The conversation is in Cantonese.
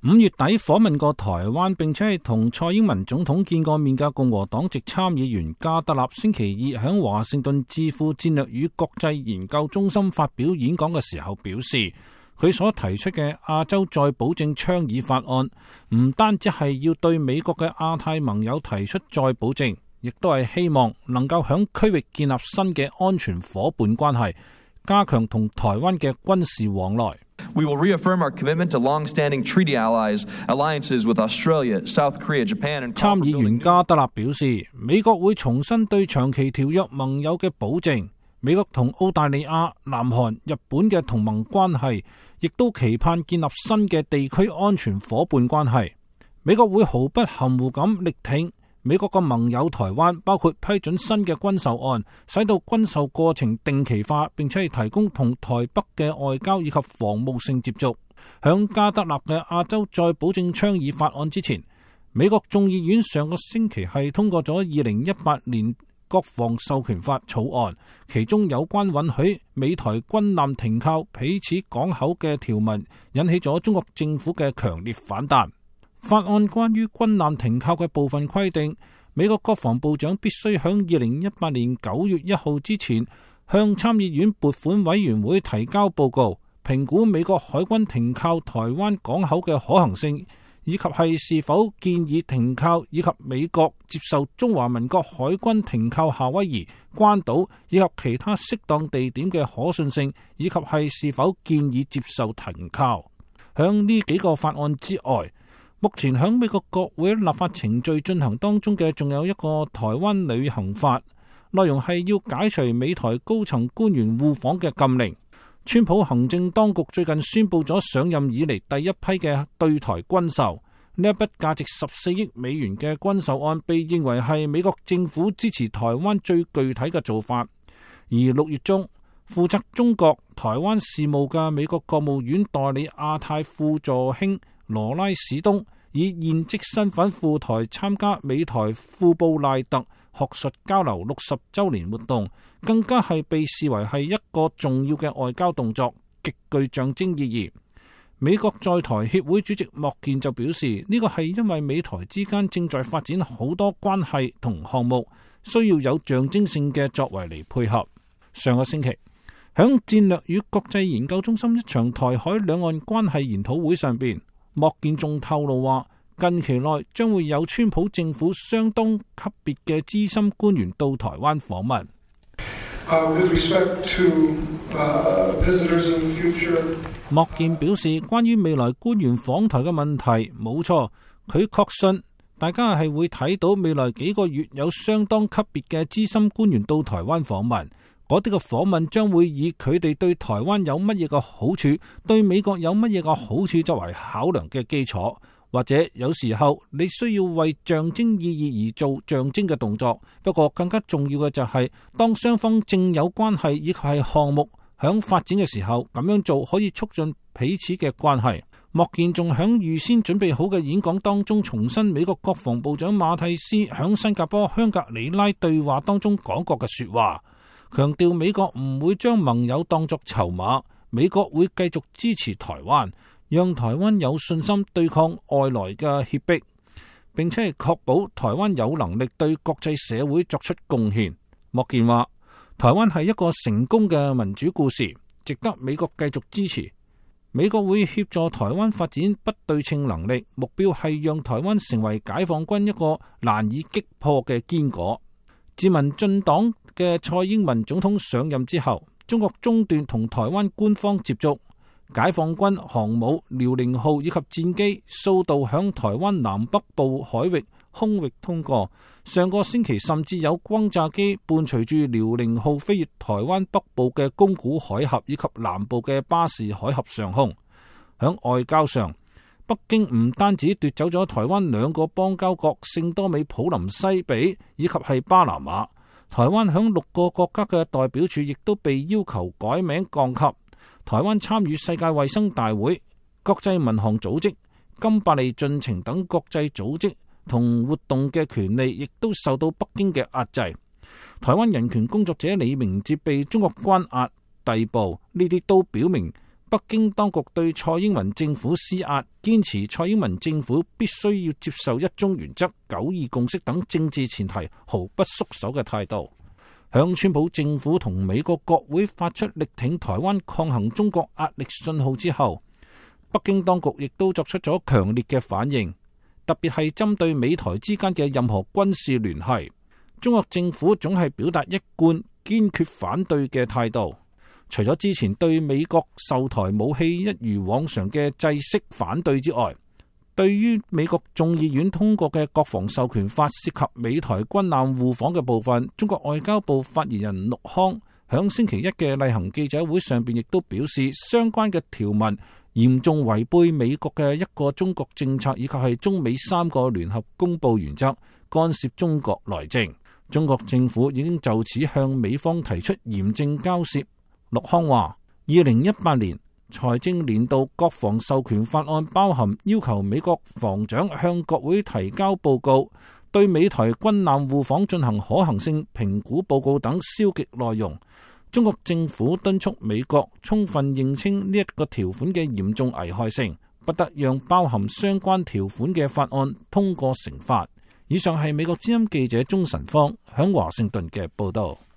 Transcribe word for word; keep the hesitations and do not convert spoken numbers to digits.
五月底訪問過台灣並且係同蔡英文總統見過面嘅共和黨籍參議員加德納，星期二喺華盛頓智庫戰略與國際研究中心發表演講嘅時候表示，佢所提出嘅亞洲再保證倡議法案，唔單止係要對美國嘅亞太盟友提出再保證，亦都係希望能夠響區域建立新嘅安全夥伴關係，加強同台灣嘅軍事往來。 We will reaffirm our commitment to long-standing treaty allies, alliances with Australia, South Korea, Japan, and 參議員加德納表示，美國會重新對長期條約盟友嘅保證。美國同澳大利亞、南韓、日本嘅同盟關係，亦都期盼建立新嘅地區安全夥伴關係。美國會毫不含糊咁力挺美國嘅盟友台灣，包括批准新嘅軍售案，使到軍售過程定期化，並且係提供同台北嘅外交以及防務性接觸。響加德納嘅亞洲再保證倡議法案之前，美國眾議院上個星期係通過咗二零一八年國防授權法草案，其中有關允許美台軍艦停靠彼此港口嘅條文，引起咗中國政府嘅強烈反彈。法案關於軍艦停靠嘅部分規定，美國國防部長必須響二零一八年九月一號之前向參議院撥款委員會提交報告，評估美國海軍停靠台灣港口嘅可行性，以及係是否建議停靠，以及美國接受中華民國海軍停靠夏威夷、關島以及其他適當地點嘅可信性，以及係是否建議接受停靠。響呢幾個法案之外，目前響美國國會立法程序進行當中嘅，仲有一個台灣旅行法，內容係要解除美台高層官員互訪嘅禁令。川普行政當局最近宣布咗上任以嚟第一批嘅對台軍售，呢一筆價值十四億美元嘅軍售案被認為係美國政府支持台灣最具體嘅做法。而六月中，負責中國台灣事務嘅美國國務院代理亞太副助卿羅拉史東以現職身份赴台參加美台庫布賴特學術交流六十周年活動，更加係被視為係一個重要嘅外交動作，極具象徵意義。美國在台協會主席莫健就表示，呢個係因為美台之間正在發展好多關係同項目，需要有象徵性嘅作為嚟配合。上個星期，響戰略與國際研究中心一場台海兩岸關係研討會上邊，莫健仲透露話，近期內將會有川普政府相當級別嘅資深官員到台灣訪問。 Uh, with respect to, uh, visitors in the future, 莫健表示，關於未來官員訪台嘅問題，冇錯，佢確信大家係會睇到未來幾個月有相當級別嘅資深官員到台灣訪問。嗰啲嘅訪問將會以佢哋對台灣有乜嘢嘅好處，對美國有乜嘢嘅好處作為考量嘅基礎，或者有時候你需要為象徵意義而做象徵嘅動作。不過更加重要嘅就係、是，當雙方正有關係以及係項目響發展嘅時候，咁樣做可以促進彼此嘅關係。莫健仲響預先準備好嘅演講當中重申美國國防部長馬蒂斯響新加坡香格里拉對話當中講過嘅說話，強調美國唔會將盟友當作籌碼，美國會繼續支持台灣，讓台灣有信心對抗外來嘅脅迫，並且係確保台灣有能力對國際社會作出貢獻。莫健話，台灣係一個成功嘅民主故事，值得美國繼續支持。美國會協助台灣發展不對稱能力，目標係讓台灣成為解放軍一個難以擊破嘅堅果。自民進黨嘅蔡英文總統上任之後，中國中斷同台灣官方接觸，解放軍航母遼寧號以及戰機數度響台灣南北部海域空域通過，上個星期甚至有轟炸機伴隨住遼寧號飛越台灣北部嘅宮古海峽以及南部嘅巴士海峽上空。響外交上，北京唔單止奪走咗台灣兩個邦交國聖多美普林西比以及係巴拿馬，台灣響六個國家嘅代表處亦都被要求改名降級。台灣參與世界衛生大會、國際民航組織、金伯利進程等國際組織同活動嘅權利，亦都受到北京嘅壓制。台灣人權工作者李明哲被中國關押逮捕，呢啲都表明北京當局對蔡英文政府施壓，堅持蔡英文政府必須要接受一中原則、九二共識等政治前提，毫不縮手嘅態度。響川普政府同美國國會發出力挺台灣抗衡中國壓力信號之後，北京當局亦都作出咗強烈嘅反應，特別係針對美台之間嘅任何軍事聯繫，中國政府總係表達一貫堅決反對嘅態度。除咗之前對美國售台武器一如往常嘅制式反對之外，對於美國眾議院通過嘅國防授權法涉及美台軍艦互訪嘅部分，中國外交部發言人陸康響星期一嘅例行記者會上邊亦都表示，相關嘅條文嚴重違背美國嘅一個中國政策，以及係中美三個聯合公佈原則，干涉中國內政。中國政府已經就此向美方提出嚴正交涉。陸康話，二零一八年財政年度國防授權法案包含要求美國防長向國會提交報告，對美台軍艦互訪進行可行性評估報告等消極內容。中國政府敦促美國充分認清呢一個條款嘅嚴重危害性，不得讓包含相關條款嘅法案通過成法。以上係美國之音記者鍾晨芳響華盛頓嘅報道。